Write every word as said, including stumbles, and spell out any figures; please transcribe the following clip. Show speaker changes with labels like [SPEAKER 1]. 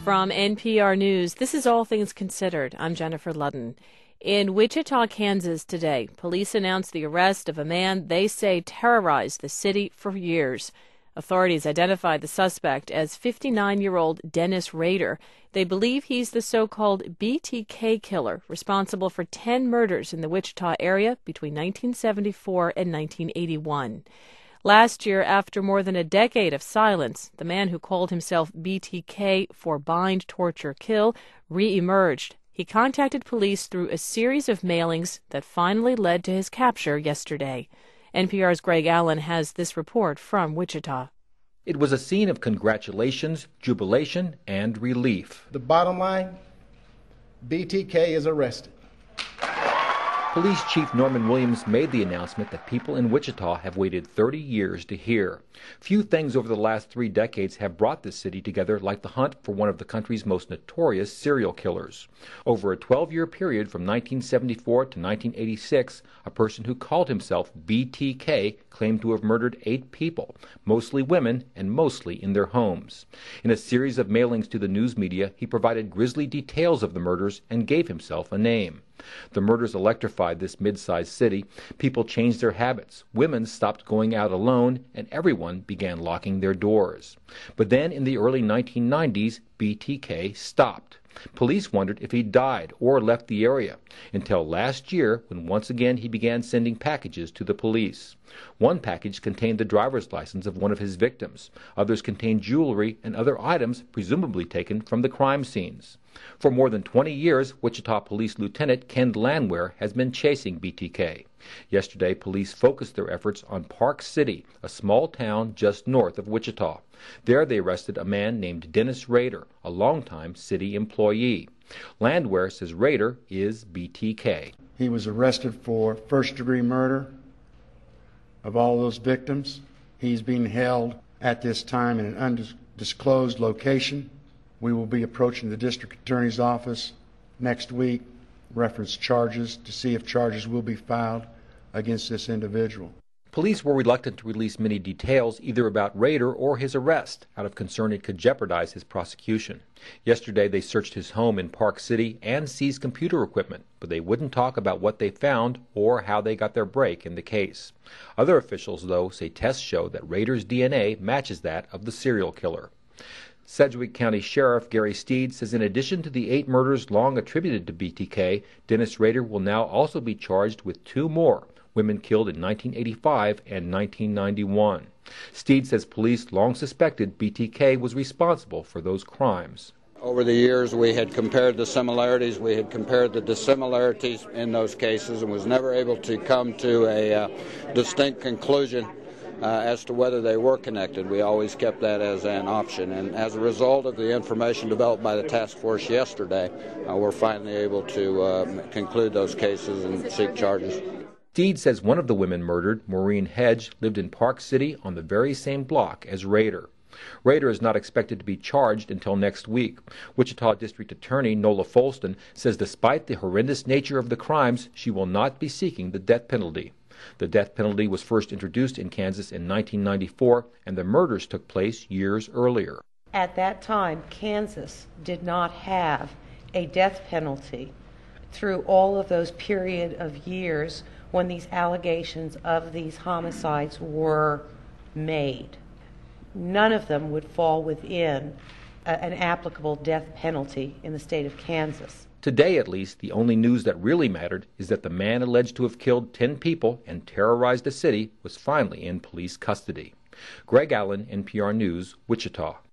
[SPEAKER 1] From N P R News, this is All Things Considered. I'm Jennifer Ludden. In Wichita, Kansas today, police announced the arrest of a man they say terrorized the city for years. Authorities identified the suspect as fifty-nine-year-old Dennis Rader. They believe he's the so-called B T K killer, responsible for ten murders in the Wichita area between nineteen seventy-four and nineteen eighty-one. Last year, after more than a decade of silence, the man who called himself B T K for Bind, Torture, Kill re-emerged. He contacted police through a series of mailings that finally led to his capture yesterday. N P R's Greg Allen has this report from Wichita.
[SPEAKER 2] It was a scene of congratulations, jubilation, and relief.
[SPEAKER 3] The bottom line, B T K is arrested.
[SPEAKER 2] Police Chief Norman Williams made the announcement that people in Wichita have waited thirty years to hear. Few things over the last three decades have brought this city together like the hunt for one of the country's most notorious serial killers. Over a twelve-year period from nineteen seventy-four to nineteen eighty-six, a person who called himself B T K claimed to have murdered eight people, mostly women and mostly in their homes. In a series of mailings to the news media, he provided grisly details of the murders and gave himself a name. The murders electrified this mid-sized city. People changed their habits. Women stopped going out alone, and everyone began locking their doors. But then in the early nineteen nineties, B T K stopped. Police wondered if he died or left the area, until last year when once again he began sending packages to the police. One package contained the driver's license of one of his victims. Others contained jewelry and other items presumably taken from the crime scenes. For more than twenty years, Wichita Police Lieutenant Ken Landwehr has been chasing B T K. Yesterday, police focused their efforts on Park City, a small town just north of Wichita. There they arrested a man named Dennis Rader, a longtime city employee. Landwehr says Rader is B T K.
[SPEAKER 3] He was arrested for first-degree murder of all those victims. He's being held at this time in an undisclosed location. We will be approaching the district attorney's office next week, reference charges to see if charges will be filed against this individual.
[SPEAKER 2] Police were reluctant to release many details either about Rader or his arrest, out of concern it could jeopardize his prosecution. Yesterday they searched his home in Park City and seized computer equipment, but they wouldn't talk about what they found or how they got their break in the case. Other officials, though, say tests show that Rader's D N A matches that of the serial killer. Sedgwick County Sheriff Gary Steed says in addition to the eight murders long attributed to B T K, Dennis Rader will now also be charged with two more, women killed in nineteen eighty-five and nineteen ninety-one. Steed says police long suspected B T K was responsible for those crimes.
[SPEAKER 4] Over the years, we had compared the similarities, we had compared the dissimilarities in those cases, and was never able to come to a uh, distinct conclusion Uh, as to whether they were connected. We always kept that as an option, and as a result of the information developed by the task force yesterday, uh, we're finally able to uh, conclude those cases and seek charges.
[SPEAKER 2] Steed says one of the women murdered, Maureen Hedge, lived in Park City on the very same block as Rader. Rader is not expected to be charged until next week. Wichita District Attorney Nola Folston says despite the horrendous nature of the crimes, she will not be seeking the death penalty. The death penalty was first introduced in Kansas in nineteen ninety-four, and the murders took place years earlier.
[SPEAKER 5] At that time, Kansas did not have a death penalty through all of those period of years when these allegations of these homicides were made. None of them would fall within a, an applicable death penalty in the state of Kansas.
[SPEAKER 2] Today, at least, the only news that really mattered is that the man alleged to have killed ten people and terrorized a city was finally in police custody. Greg Allen, N P R News, Wichita.